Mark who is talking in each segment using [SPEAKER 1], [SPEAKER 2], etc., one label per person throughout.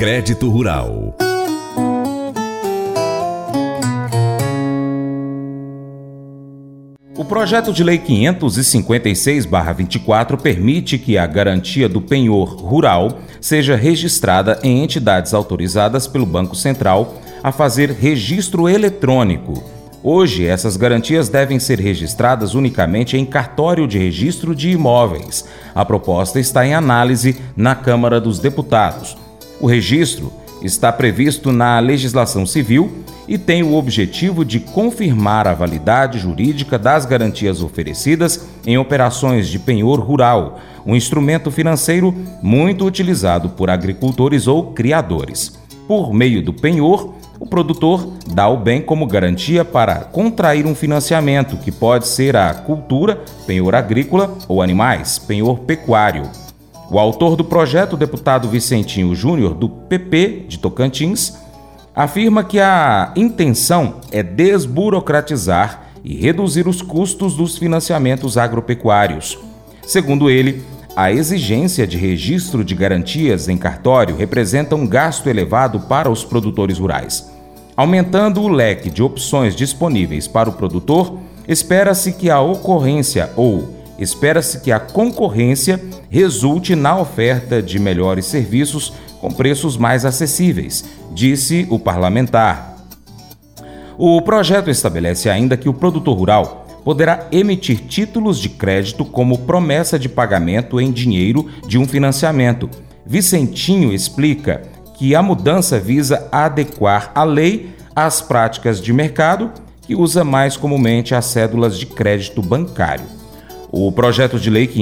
[SPEAKER 1] Crédito Rural.
[SPEAKER 2] O projeto de lei 556/24 permite que a garantia do penhor rural seja registrada em entidades autorizadas pelo Banco Central a fazer registro eletrônico. Hoje, essas garantias devem ser registradas unicamente em cartório de registro de imóveis. A proposta está em análise na Câmara dos Deputados. O registro está previsto na legislação civil e tem o objetivo de confirmar a validade jurídica das garantias oferecidas em operações de penhor rural, um instrumento financeiro muito utilizado por agricultores ou criadores. Por meio do penhor, o produtor dá o bem como garantia para contrair um financiamento, que pode ser a cultura, penhor agrícola ou animais, penhor pecuário. O autor do projeto, o deputado Vicentinho Júnior, do PP de Tocantins, afirma que a intenção é desburocratizar e reduzir os custos dos financiamentos agropecuários. Segundo ele, a exigência de registro de garantias em cartório representa um gasto elevado para os produtores rurais. Aumentando o leque de opções disponíveis para o produtor, espera-se que a concorrência resulte na oferta de melhores serviços com preços mais acessíveis, disse o parlamentar. O projeto estabelece ainda que o produtor rural poderá emitir títulos de crédito como promessa de pagamento em dinheiro de um financiamento. Vicentinho explica que a mudança visa adequar a lei às práticas de mercado, que usa mais comumente as cédulas de crédito bancário. O projeto de lei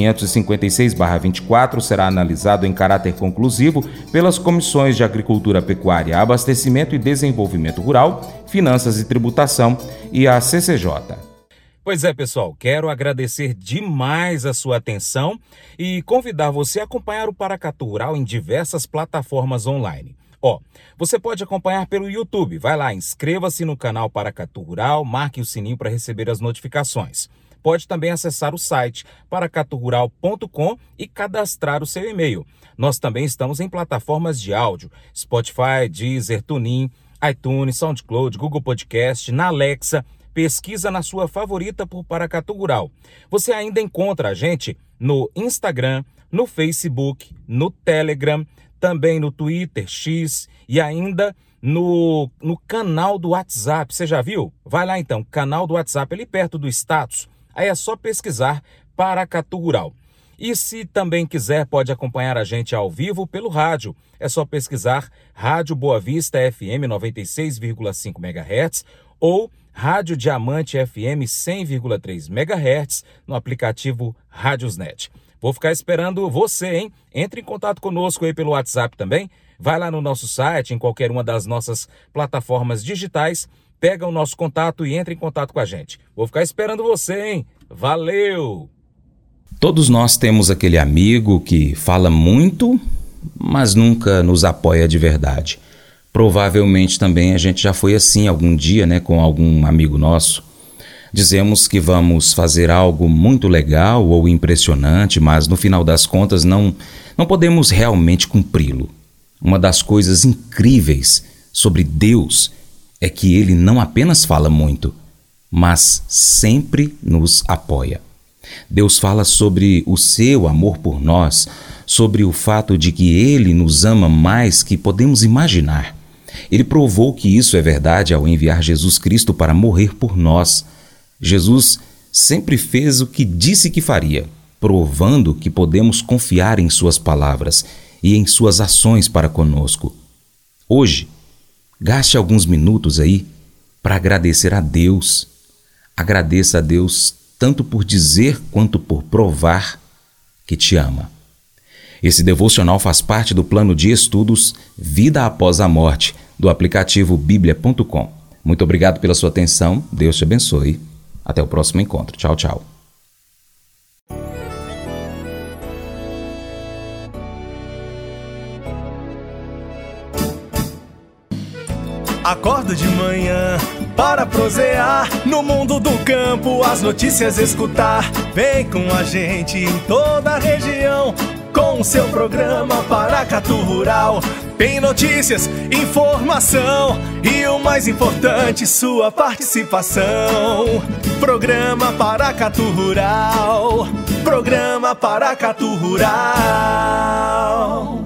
[SPEAKER 2] 556/24 será analisado em caráter conclusivo pelas comissões de Agricultura, Pecuária, Abastecimento e Desenvolvimento Rural, Finanças e Tributação e a CCJ.
[SPEAKER 3] Pois é, pessoal, quero agradecer demais a sua atenção e convidar você a acompanhar o Paracatu Rural em diversas plataformas online. Você pode acompanhar pelo YouTube. Vai lá, inscreva-se no canal Paracatu Rural, marque o sininho para receber as notificações. Pode também acessar o site paracaturural.com e cadastrar o seu e-mail. Nós também estamos em plataformas de áudio, Spotify, Deezer, TuneIn, iTunes, SoundCloud, Google Podcast, na Alexa. Pesquisa na sua favorita por Paracatu Rural. Você ainda encontra a gente no Instagram, no Facebook, no Telegram, também no Twitter, X e ainda no canal do WhatsApp. Você já viu? Vai lá então, canal do WhatsApp, ali perto do status. Aí é só pesquisar Paracatu Rural. E se também quiser, pode acompanhar a gente ao vivo pelo rádio. É só pesquisar Rádio Boa Vista FM 96,5 MHz ou Rádio Diamante FM 100,3 MHz no aplicativo Rádiosnet. Vou ficar esperando você, hein? Entre em contato conosco aí pelo WhatsApp também. Vai lá no nosso site, em qualquer uma das nossas plataformas digitais, pega o nosso contato e entra em contato com a gente. Vou ficar esperando você, hein? Valeu!
[SPEAKER 2] Todos nós temos aquele amigo que fala muito, mas nunca nos apoia de verdade. Provavelmente também a gente já foi assim algum dia, né, com algum amigo nosso. Dizemos que vamos fazer algo muito legal ou impressionante, mas no final das contas não podemos realmente cumpri-lo. Uma das coisas incríveis sobre Deus é que Ele não apenas fala muito, mas sempre nos apoia. Deus fala sobre o seu amor por nós, sobre o fato de que Ele nos ama mais que podemos imaginar. Ele provou que isso é verdade ao enviar Jesus Cristo para morrer por nós. Jesus sempre fez o que disse que faria, provando que podemos confiar em suas palavras e em suas ações para conosco. Hoje, gaste alguns minutos aí para agradecer a Deus. Agradeça a Deus tanto por dizer quanto por provar que te ama. Esse devocional faz parte do plano de estudos Vida Após a Morte, do aplicativo bíblia.com. Muito obrigado pela sua atenção. Deus te abençoe. Até o próximo encontro. Tchau, tchau.
[SPEAKER 4] Acordo de manhã para prosear no mundo do campo, as notícias escutar. Vem com a gente em toda a região, com o seu programa Paracatu Rural. Tem notícias, informação e o mais importante, sua participação. Programa Paracatu Rural. Programa Paracatu Rural.